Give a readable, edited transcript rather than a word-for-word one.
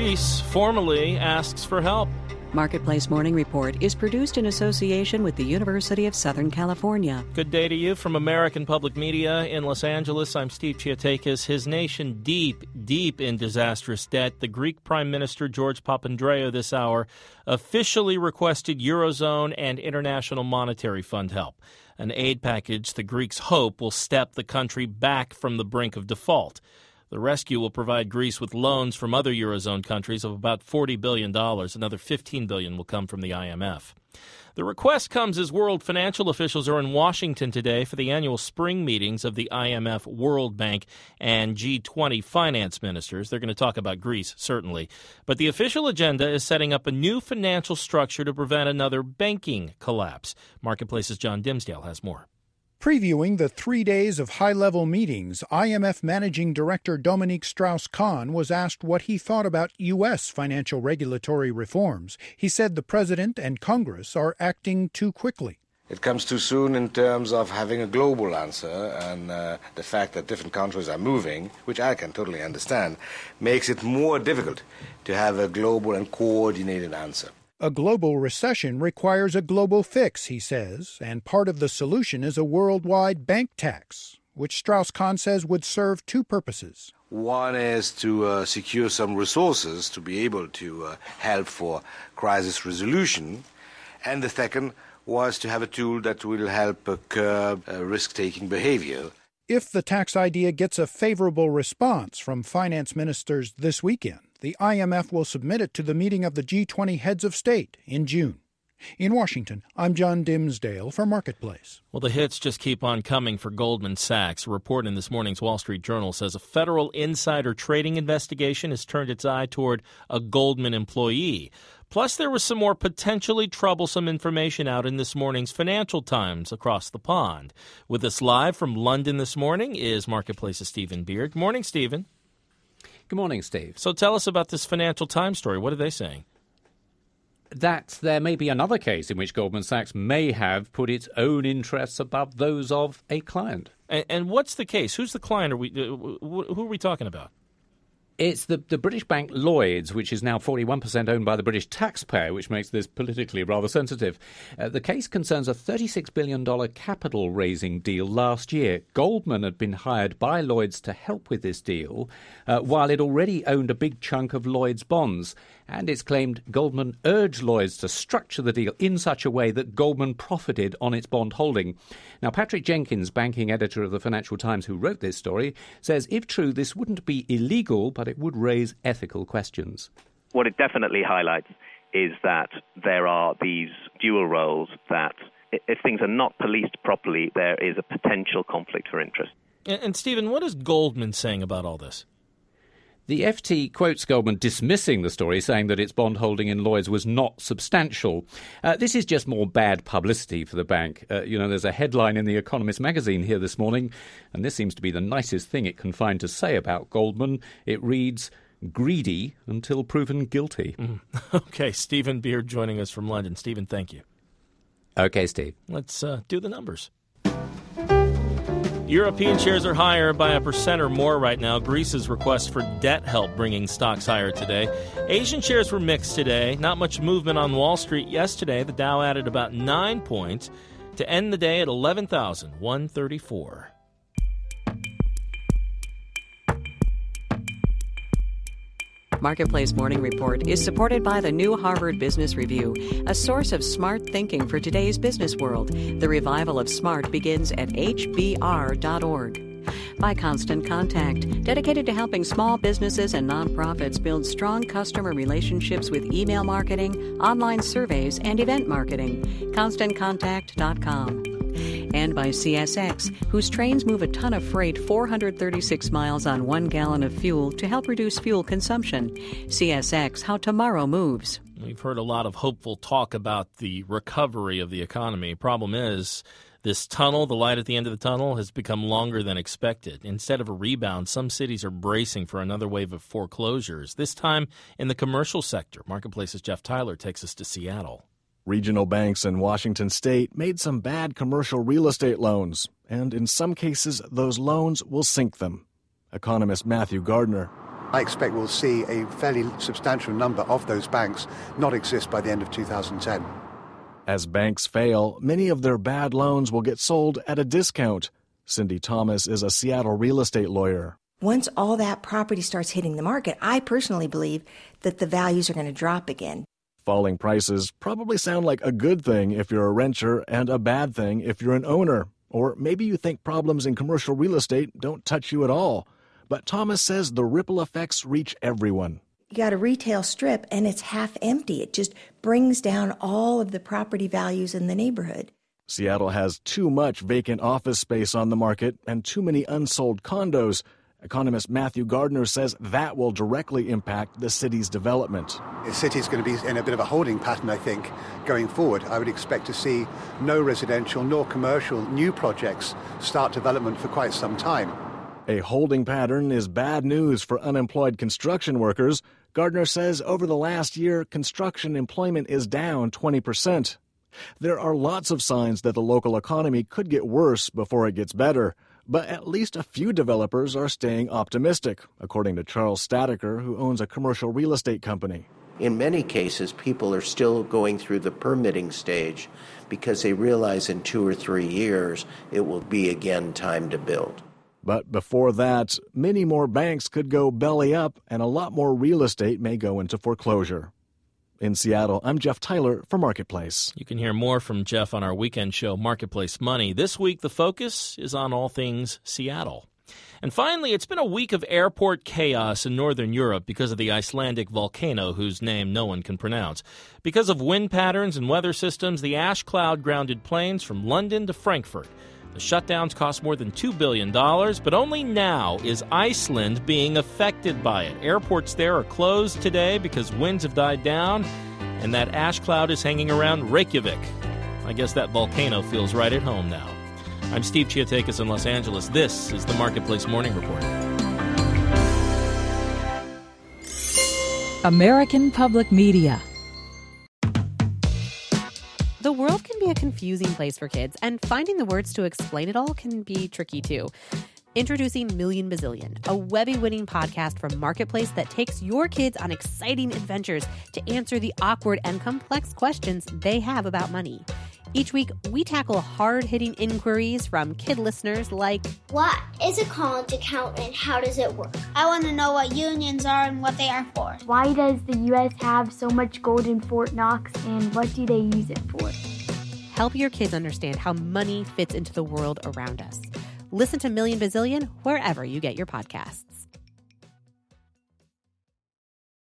Greece formally asks for help. Marketplace Morning Report is produced in association with the University of Southern California. Good day to you from American Public Media in Los Angeles. I'm Steve Chiotakis. His nation deep in disastrous debt. The Greek Prime Minister George Papandreou this hour officially requested Eurozone and International Monetary Fund help. An aid package the Greeks hope will step the country back from the brink of default. The rescue will provide Greece with loans from other Eurozone countries of about $40 billion. Another $15 billion will come from the IMF. The request comes as world financial officials are in Washington today for the annual spring meetings of the IMF, World Bank, and G20 finance ministers. They're going to talk about Greece, certainly. But the official agenda is setting up a new financial structure to prevent another banking collapse. Marketplace's John Dimsdale has more. Previewing the 3 days of high-level meetings, IMF Managing Director Dominique Strauss-Kahn was asked what he thought about U.S. financial regulatory reforms. He said the president and Congress are acting too quickly. It comes too soon in terms of having a global answer, and the fact that different countries are moving, which I can totally understand, makes it more difficult to have a global and coordinated answer. A global recession requires a global fix, he says, and part of the solution is a worldwide bank tax, which Strauss-Kahn says would serve two purposes. One is to secure some resources to be able to help for crisis resolution, and the second was to have a tool that will help curb risk-taking behavior. If the tax idea gets a favorable response from finance ministers this weekend, the IMF will submit it to the meeting of the G20 heads of state in June. In Washington, I'm John Dimsdale for Marketplace. Well, the hits just keep on coming for Goldman Sachs. A report in this morning's Wall Street Journal says a federal insider trading investigation has turned its eye toward a Goldman employee. Plus, there was some more potentially troublesome information out in this morning's Financial Times across the pond. With us live from London this morning is Marketplace's Stephen Beard. Good morning, Stephen. Good morning, Steve. So tell us about this Financial Times story. What are they saying? That there may be another case in which Goldman Sachs may have put its own interests above those of a client. And what's the case? Who's the client? Who are we talking about? It's the British bank Lloyds, which is now 41% owned by the British taxpayer, which makes this politically rather sensitive. The case concerns a $36 billion capital-raising deal last year. Goldman had been hired by Lloyds to help with this deal, while it already owned a big chunk of Lloyds bonds. And it's claimed Goldman urged Lloyds to structure the deal in such a way that Goldman profited on its bond holding. Now, Patrick Jenkins, banking editor of the Financial Times, who wrote this story, says if true, this wouldn't be illegal, but it would raise ethical questions. What it definitely highlights is that there are these dual roles that if things are not policed properly, there is a potential conflict for interest. And Stephen, what is Goldman saying about all this? The FT quotes Goldman dismissing the story, saying that its bond holding in Lloyds was not substantial. This is just more bad publicity for the bank. There's a headline in The Economist magazine here this morning, and this seems to be the nicest thing it can find to say about Goldman. It reads, greedy until proven guilty. Okay, Stephen Beard joining us from London. Stephen, thank you. Okay, Steve. Let's do the numbers. European shares are higher by 1% or more right now. Greece's request for debt help bringing stocks higher today. Asian shares were mixed today. Not much movement on Wall Street yesterday. The Dow added about 9 points to end the day at 11,134. Marketplace Morning Report is supported by the new Harvard Business Review, a source of smart thinking for today's business world. The revival of smart begins at hbr.org. By Constant Contact, dedicated to helping small businesses and nonprofits build strong customer relationships with email marketing, online surveys, and event marketing. ConstantContact.com. And by CSX, whose trains move a ton of freight 436 miles on 1 gallon of fuel to help reduce fuel consumption. CSX, how tomorrow moves. We've heard a lot of hopeful talk about the recovery of the economy. Problem is, this tunnel, the light at the end of the tunnel, has become longer than expected. Instead of a rebound, some cities are bracing for another wave of foreclosures, this time in the commercial sector. Marketplace's Jeff Tyler takes us to Seattle. Regional banks in Washington state made some bad commercial real estate loans, and in some cases, those loans will sink them. Economist Matthew Gardner. I expect we'll see a fairly substantial number of those banks not exist by the end of 2010. As banks fail, many of their bad loans will get sold at a discount. Cindy Thomas is a Seattle real estate lawyer. Once all that property starts hitting the market, I personally believe that the values are going to drop again. Falling prices probably sound like a good thing if you're a renter and a bad thing if you're an owner. Or maybe you think problems in commercial real estate don't touch you at all. But Thomas says the ripple effects reach everyone. You got a retail strip and it's half empty. It just brings down all of the property values in the neighborhood. Seattle has too much vacant office space on the market and too many unsold condos. Economist Matthew Gardner says that will directly impact the city's development. The city's going to be in a bit of a holding pattern, I think, going forward. I would expect to see no residential nor commercial new projects start development for quite some time. A holding pattern is bad news for unemployed construction workers. Gardner says over the last year, construction employment is down 20%. There are lots of signs that the local economy could get worse before it gets better. But at least a few developers are staying optimistic, according to Charles Stataker, who owns a commercial real estate company. In many cases, people are still going through the permitting stage because they realize in 2 or 3 years it will be again time to build. But before that, many more banks could go belly up and a lot more real estate may go into foreclosure. In Seattle, I'm Jeff Tyler for Marketplace. You can hear more from Jeff on our weekend show, Marketplace Money. This week, the focus is on all things Seattle. And finally, it's been a week of airport chaos in northern Europe because of the Icelandic volcano whose name no one can pronounce. Because of wind patterns and weather systems, the ash cloud grounded planes from London to Frankfurt. The shutdowns cost more than $2 billion, but only now is Iceland being affected by it. Airports there are closed today because winds have died down, and that ash cloud is hanging around Reykjavik. I guess that volcano feels right at home now. I'm Steve Chiatakis in Los Angeles. This is the Marketplace Morning Report. American Public Media. The world can be a confusing place for kids, and finding the words to explain it all can be tricky, too. Introducing Million Bazillion, a Webby-winning podcast from Marketplace that takes your kids on exciting adventures to answer the awkward and complex questions they have about money. Each week, we tackle hard-hitting inquiries from kid listeners like, what is a college account and how does it work? I want to know what unions are and what they are for. Why does the U.S. have so much gold in Fort Knox and what do they use it for? Help your kids understand how money fits into the world around us. Listen to Million Bazillion wherever you get your podcasts.